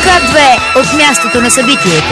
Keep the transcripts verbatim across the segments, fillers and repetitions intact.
К две от мястото на събитието.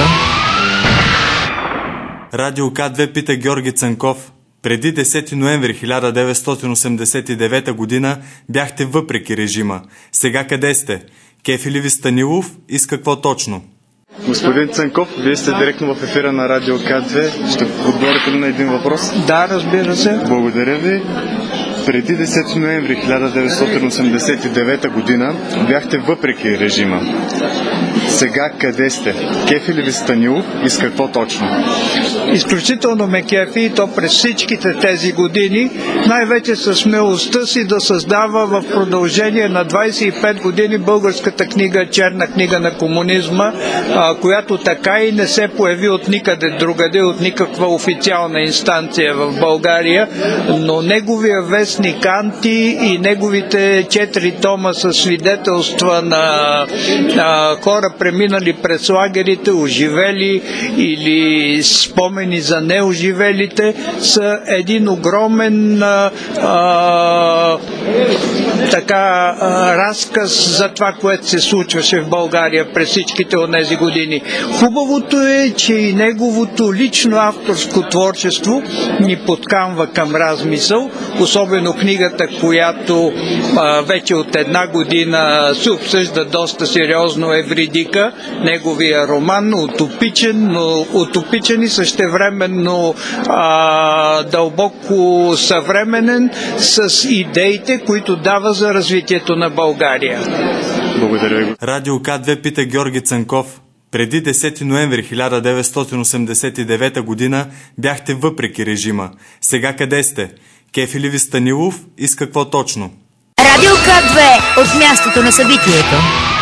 Радио К две пита Георги Цанков. Преди десети ноември хиляда деветстотин осемдесет и девета година бяхте въпреки режима. Сега къде сте? Кефи ли ви Станилов и с какво точно? Господин Цанков, вие сте директно в ефира на Радио К две. Ще отговорите ли на един въпрос? Да, разбира се. Благодаря ви. Преди десети ноември хиляда деветстотин осемдесет и девета година бяхте въпреки режима. Сега къде сте? Кефи ли ви Станилов и с какво точно? Изключително ме кефи, и то през всичките тези години, най-вече със смелостта си да създава в продължение на двадесет и пет години българската книга "Черна книга на комунизма", а, която така и не се появи от никъде другаде, от никаква официална инстанция в България, но неговия вестник "Анти" и неговите четири тома с свидетелства на а, хора, преминали през лагерите, оживели или спомени за неоживелите, са един огромен а, а, така а, разказ за това, което се случваше в България през всичките от тези години. Хубавото е, че и неговото лично авторско творчество ни подкамва към размисъл, особено книгата, която а, вече от една година се обсъжда доста сериозно, "Евридика", неговия роман, утопичен, но утопичен и същевременно а, дълбоко съвременен, с идеите, които дава за развитието на България. Благодаря ви. Радио К две пита Георги Цанков. Преди десети ноември хиляда деветстотин осемдесет и девета година бяхте въпреки режима. Сега къде сте? Кефи ли ви Станилов и с какво точно? Радио К две от мястото на събитието.